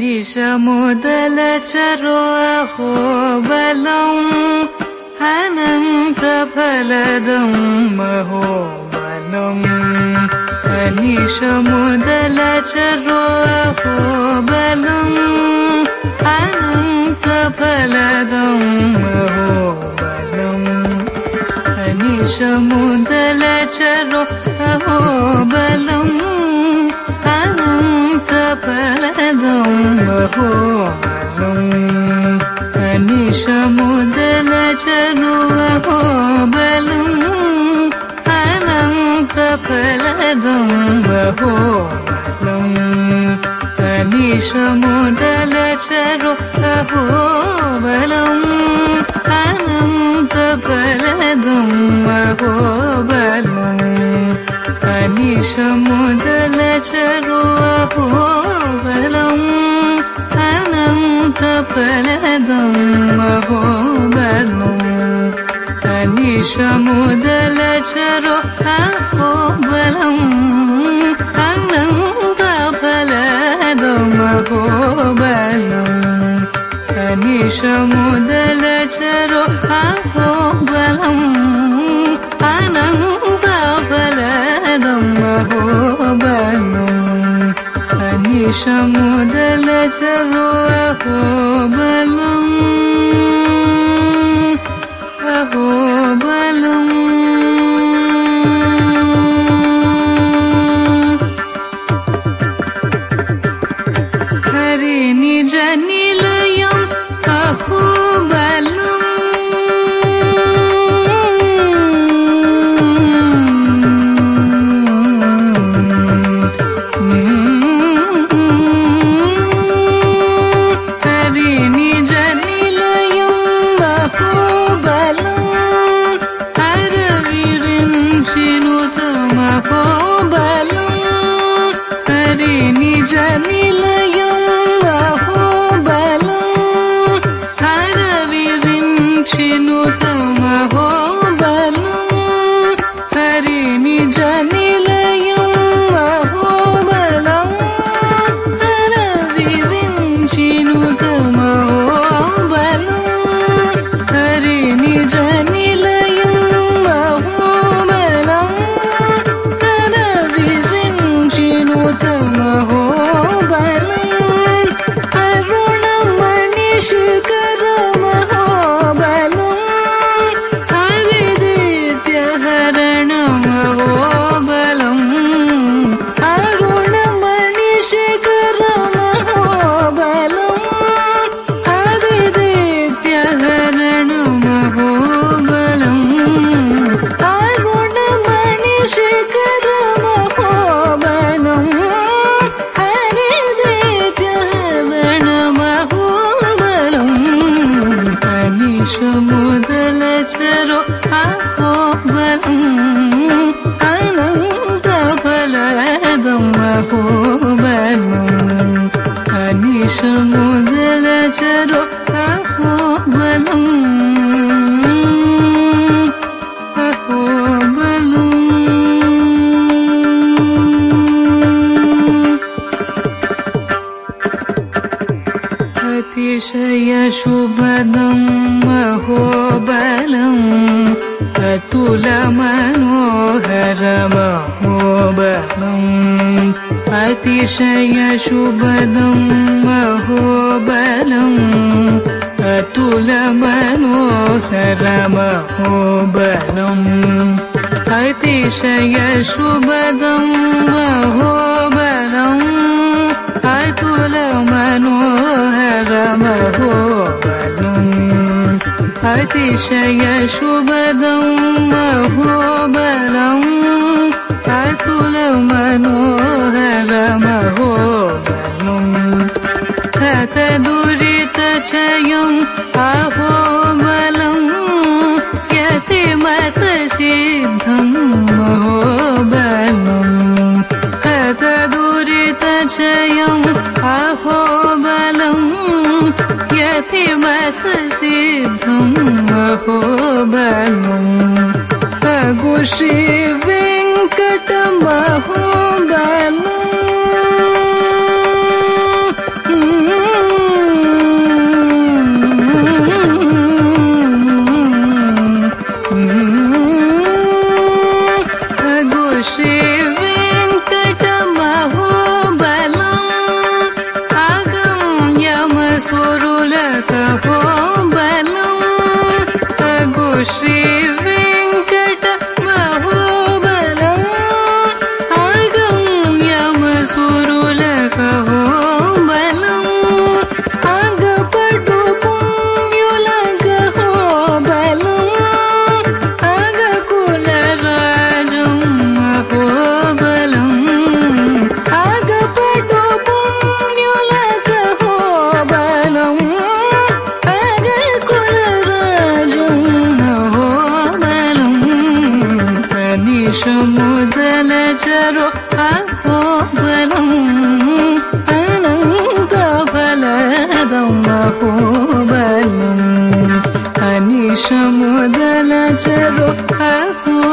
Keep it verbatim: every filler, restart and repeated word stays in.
अनिशमुदलचरो अहोबलम् अनन्तफलदम् महोबलम् अनिशमुदलचरो अहोबलम् अनन्तफलदम् महोबलम् अनिशमुदलचरो अहोबलम् अनन्तफलदम् महोबलम् अनिशमुदलचरो अहोबलम् अनन्तफलदम् महोबलम् अनिशमुदलचरो अहोबलम् अनन्तफलदम् महोबलम् अनिशमुदलचरो अहोबलम् अनन्तफलदम् महोबलम् अनिशमुदलचरो अहोबलम् अनन्तफलदम् महोबलम् अनिशमुदलचरो अहोबलम् अनन्तफलदम् महोबलम् अनिशमुदलचरो अहोबलम् अहोबलम् हरिनिजनिलयम् अहोबलम् हरिनिजनिलयम् अहोबलम् हरविरिञ्चिनुतम् अहोबलम् हरिनिजनिलयम् अहोबलम् हरविरिञ्चिनुतम् अहोबलम् हरिनिजनिलयम् अहोबलम् हरविरिञ्चिनुतम् शिखरमहोबलम् हरिदित्यहरणमहोबलम् अरुणमणिशिखरमहोबलम् हरिदित्यहरणमहोबलम् अरुणमणिशिखरमहोबलम् अनिशमुदलचरो अहोबलम् अनन्तफलदम् महोबलम् अनिशमुदलचरो अहोबलम् अतिशयशुभदम् महोबलम् अतुलमनोहरमहोबलम् अतिशयशुभदम् महोबलम् अतुलमनोहरमहोबलम् अतिशयशुभदम् महोबलम् अतुलमनोहरमहोबलम् अतिशयशुभदम् महोबलम् अतुलमनोहरमहोबलम् हतदुरितचयम् अहोबलम् यतिमतसिद्धम् महोबलम् हतदुरितचयम् अहोबलम् यतिमतसिद्धम् महोबलम् अगुश्रीवेङ्कटमहोबलम् శ్రీ వెంకట మహోబలం అగమ్యమసురుల కహోబలం అగపటు పుణ్యుల కహోబలం అగకుల రాజం మహోబలం అగపటు పుణ్యుల కహోబలం అగకుల రాజం మహోబలం తనిషముదల చరో అహోబలం అనంత ఫలదం మహోబలం అనిషముదల చరో అహో